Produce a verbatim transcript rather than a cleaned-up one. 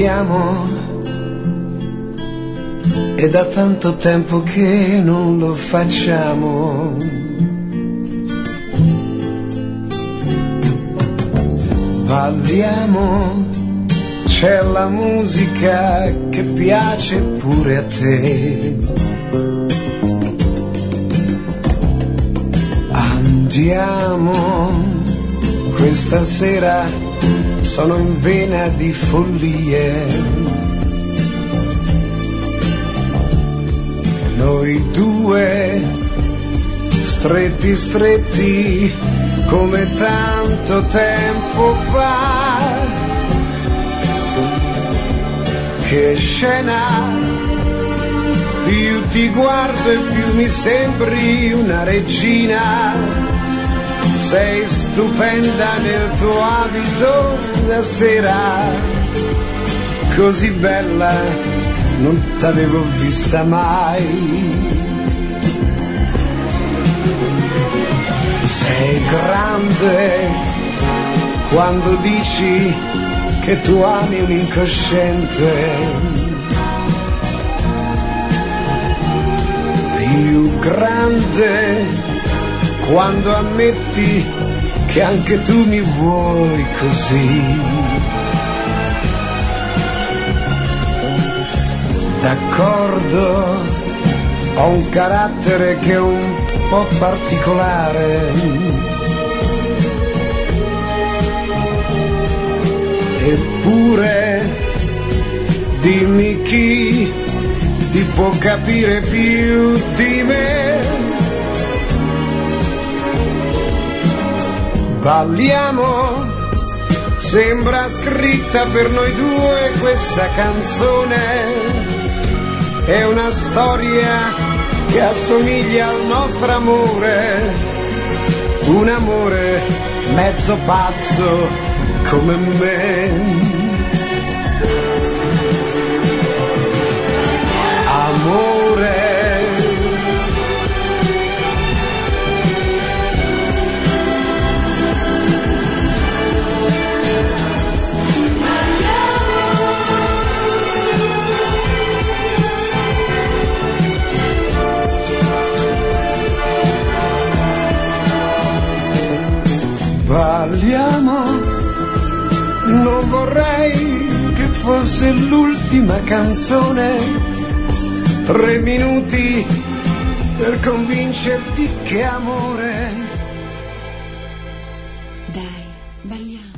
balliamo, è da tanto tempo che non lo facciamo. Balliamo, c'è la musica che piace pure a te. Andiamo, questa sera sono in vena di follie. Noi due, stretti stretti, come tanto tempo fa. Che scena, più ti guardo e più mi sembri una regina. Sei stupenda nel tuo abito da sera, così bella non t'avevo vista mai. Sei grande quando dici che tu ami un incosciente, più grande quando ammetti che anche tu mi vuoi così. D'accordo, ho un carattere che è un po' particolare, eppure dimmi chi ti può capire più di me. Balliamo, sembra scritta per noi due questa canzone. È una storia che assomiglia al nostro amore, un amore mezzo pazzo come me. Amore, balliamo, non vorrei che fosse l'ultima canzone. Tre minuti per convincerti che amore. Dai, balliamo.